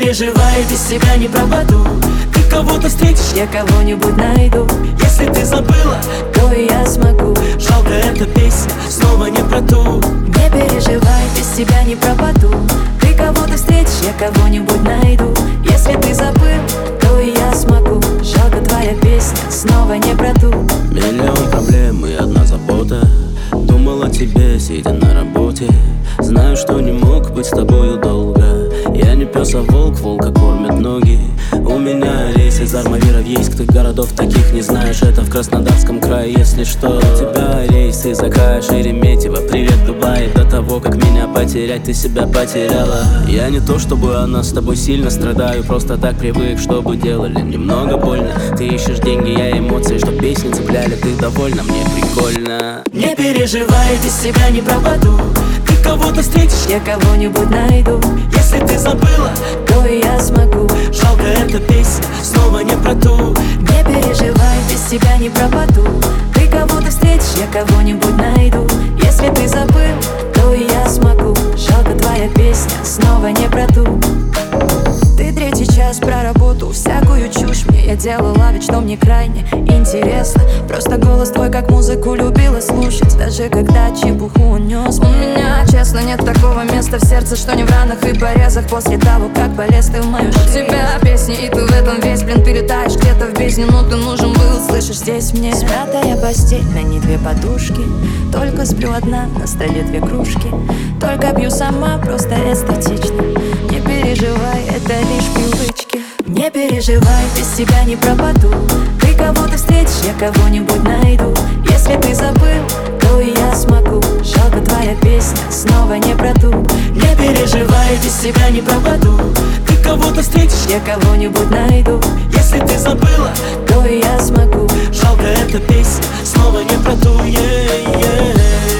переживай, без тебя не пропаду. Ты кого-то встретишь, я кого-нибудь найду. Если ты забыла, то и я смогу. Жалко, эта песня снова не про ту. Не переживай, без тебя не пропаду. Ты кого-то встретишь, я кого-нибудь найду. Если ты забыл, то и я смогу. Жалко, твоя песня снова не про ту. Миллион проблем и одна забота. Думал о тебе, сидя на работе. Знаю, что не мог быть с тобою долго. Я не пес, а волк, волка кормят ноги. У меня рейс из Армавира в Ейск. Ты городов таких не знаешь, это в Краснодарском крае. Если что, у тебя рейс из Акая, Шереметьево. Привет, Дубай. До того, как меня потерять, ты себя потеряла. Я не то, чтобы она с тобой сильно страдаю. Просто так привык, чтобы делали немного больно. Ты ищешь деньги, я эмоции, что песни цепляли. Ты довольна, мне прикольно. Не переживай, без тебя не пропаду. Ты кого-то встретишь, я кого-нибудь найду. Если ты забыла, то и я смогу. Жалко, эта песня снова не про ту. Не переживай, без тебя не пропаду. Ты кого-то встретишь, я кого-нибудь найду. Если ты забыл, то и я смогу. Жалко, твоя песня снова не про ту. Ты третий час про работу, всякую чушь мне я делала, ведь что мне крайне интересно. Просто голос твой как музыку любила слушать, даже когда чепуху унес. У меня, честно, нет такого места в сердце, что не в ранах и порезах. После того, как полез ты в мою жизнь. У тебя песни, и ты в этом весь, блин, ты летаешь где-то в бездне. Но ты нужен был, слышишь, здесь мне. Смятая постель, на ней две подушки. Только сплю одна, на столе две кружки. Только пью сама, просто эстетично. Не переживай, это лишь привычки. Не переживай, без тебя не пропаду. Ты кого-то встретишь, я кого-нибудь найду. Если ты забыл, то и я смогу. Жалко, твоя песня снова не про ту. Не переживай, без тебя не пропаду. Ты кого-то встретишь, я кого-нибудь найду. Если ты забыла, то и я смогу. Жалко, эта песня снова не про ту.